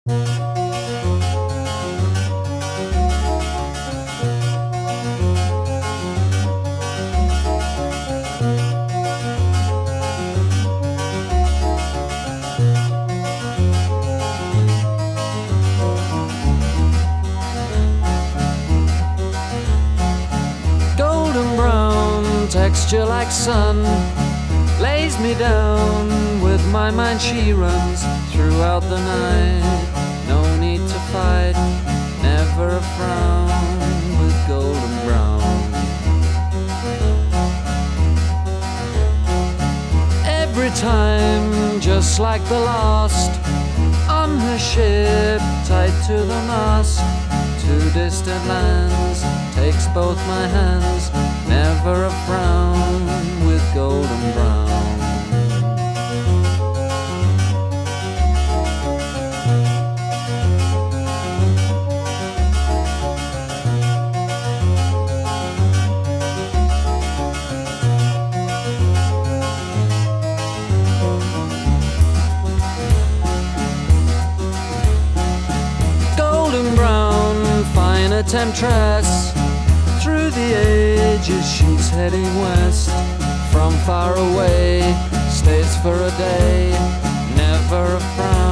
Golden brown texture like sun lays me down. With my mind she runs throughout the night. No need to fight, never a frown with golden brown. Every time, just like the last, on her ship, tied to the mast, to distant lands, takes both my hands, never a frown with golden brown. Golden brown, fine a temptress. Through the ages she's heading west. From far away, stays for a day, never a frown.